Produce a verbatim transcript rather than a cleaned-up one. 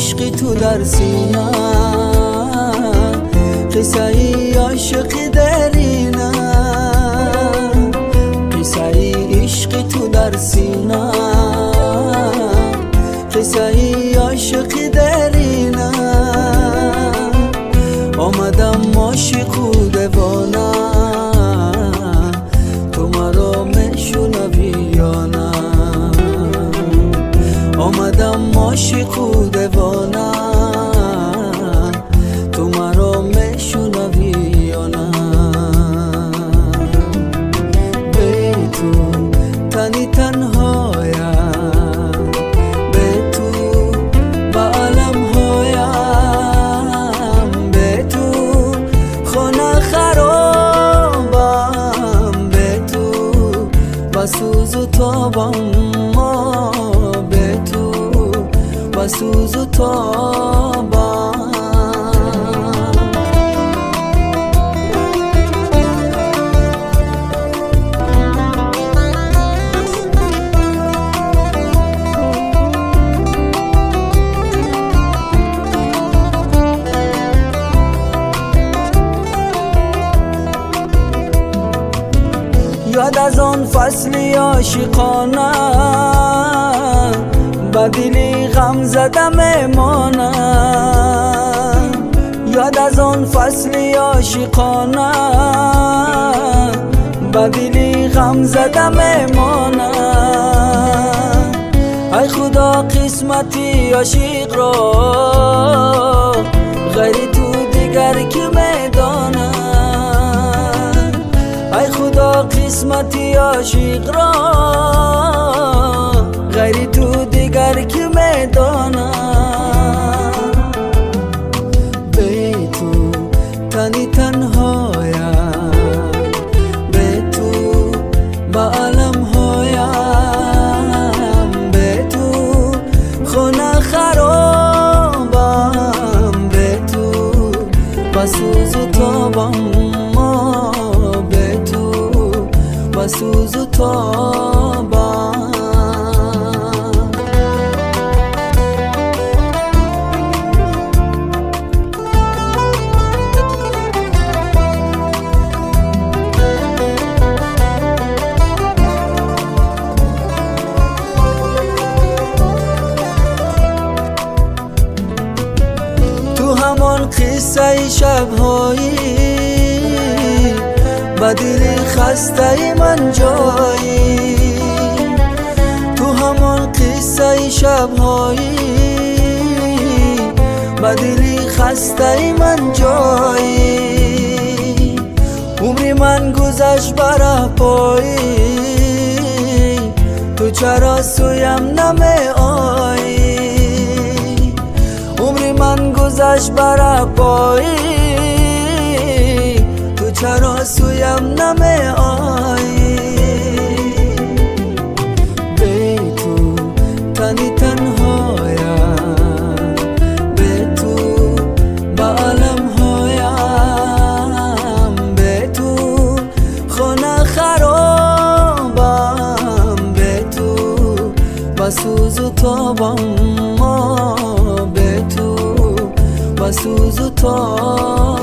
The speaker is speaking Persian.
عشق تو در سینه، قصه ای عاشقی درینه، قصه ای عشق تو در سینه، قصه ای عاشقی درینه. آمدم عاشق و دیوانه، تو مرا میشنوی یا نه؟ آمدم عاشق و دیوانه، تو مرا میشنوی یا نه؟ به تو تنی تنهایم، به تو به عالم هایم، به تو خانه خرابم، به تو به سوز و تابم، به تو به سوز و تابم. یاد از آن فصلی عاشقانه، به دلی غم زده میمانه. یاد از آن فصلی عاشقانه، به دلی غم زده میمانه. ای خدا قسمتی عاشق را، غیر تو دیگر که میدانه. ای خدا قسمتی عاشق را، غیر تو دیگر که میدانه. به تو تنی تنهایم، به تو به عالم هایم، به تو خانه خرابم، به تو به سوز و تابم، به تو به سوز و تابم. تو همان قصه شب‌هایی، به دل خسته من جایی. تو همان قصه شب‌هایی، به دل خسته من جایی. عمری من گذشت بر پایی، تو چرا سویم نمی آیی؟ عمری من گذشت بر پایی، تو چرا سویم نمی آیی؟ به تو تنی تنهایم، به تو به عالم هایم، به تو خانه خرابم، به تو به سوز و تابم، به تو به سوز و تابم.